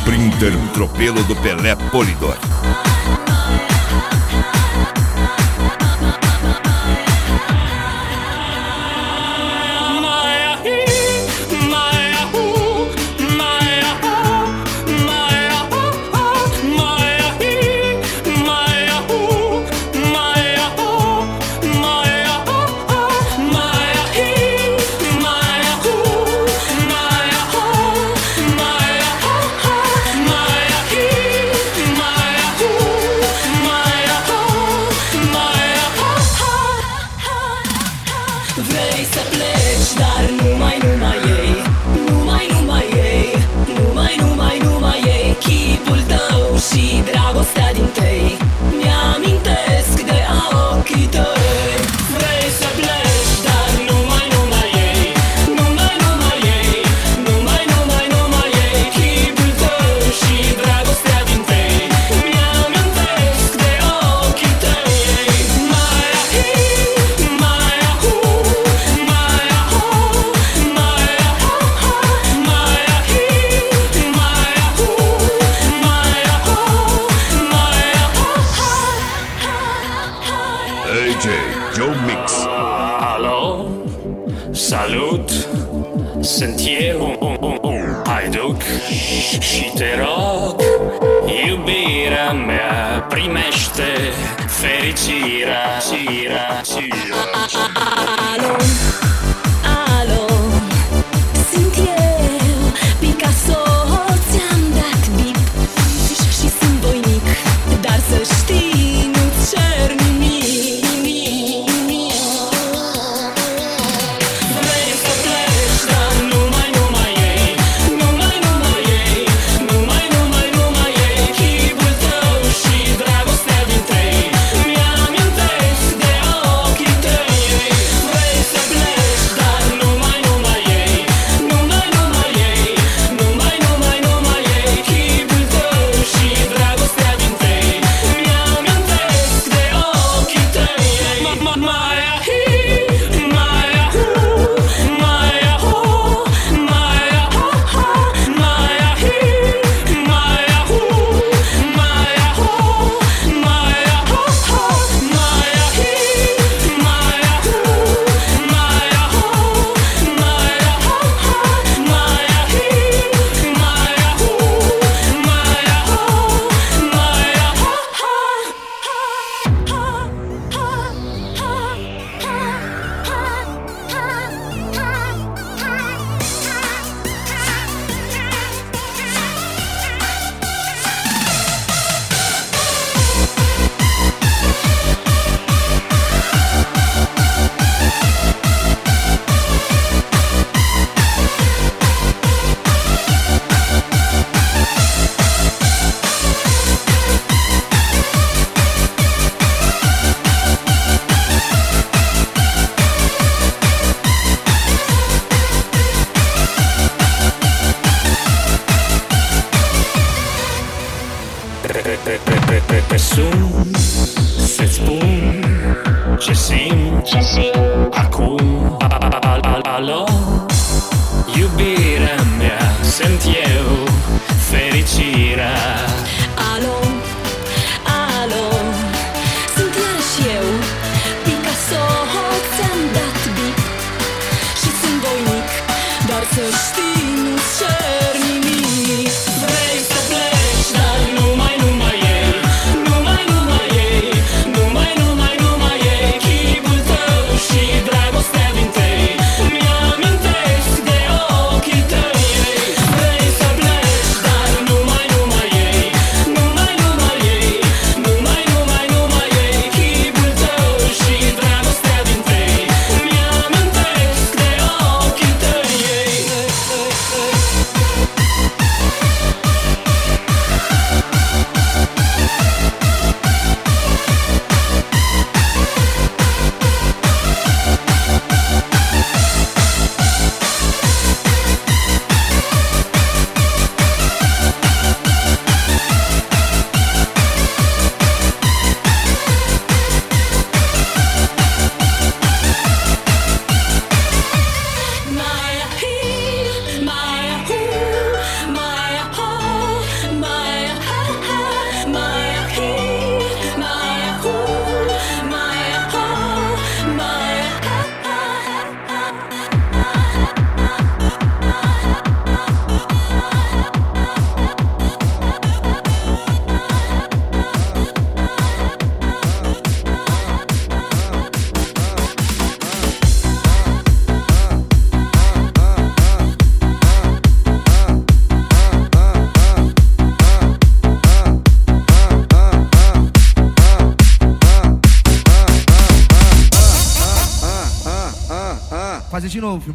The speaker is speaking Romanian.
Sprinter Tropelo do Pelé Polidor. Vrei să pleci, dar numai ei. Numai ei chipul tău și dragostea din tei. Mi-amintesc de ochii tăi. Vrei să pleci, dar numai ei. Numai ei. Numai ei chipul tău și dragostea din tei. Mi-amintesc de ochii tăi. AJ Joe Mix. Alo, salut, sunt eu, Haiduc, și te rog, iubirea mea, primește fericirea. Alo, sunt eu, Picasso, ți-am dat bip și sunt voinic, dar să știi, nu-ți cer nimic. Vrei să pleci, dar numai ei. Numai ei. Numai ei chipul tău și dragostea din tei. Mi-amintesc de ochii tăi. Vrei să pleci, dar numai ei. Numai ei. Numai ei chipul tău și dragostea din tei. Mi-amintesc de ochii tăi. Te sun, să-ți spun ce simt acum. Alo, iubirea mea, sunt eu, fericirea. Alo, sunt iarăși eu, Picasso, ți-am dat bip și sunt voinic, dar să știi, nu-ți cer nimic. Vrei să pleci, dar numai ei. Numai ei. Numai ei chipul tău și dragostea din tei. Mi-amintesc de ochii tăi. Vrei să pleci, dar numai ei. Numai ei. Numai ei chipul tău și dragostea din tei. Mi-amintesc de ochii tăi. și nou.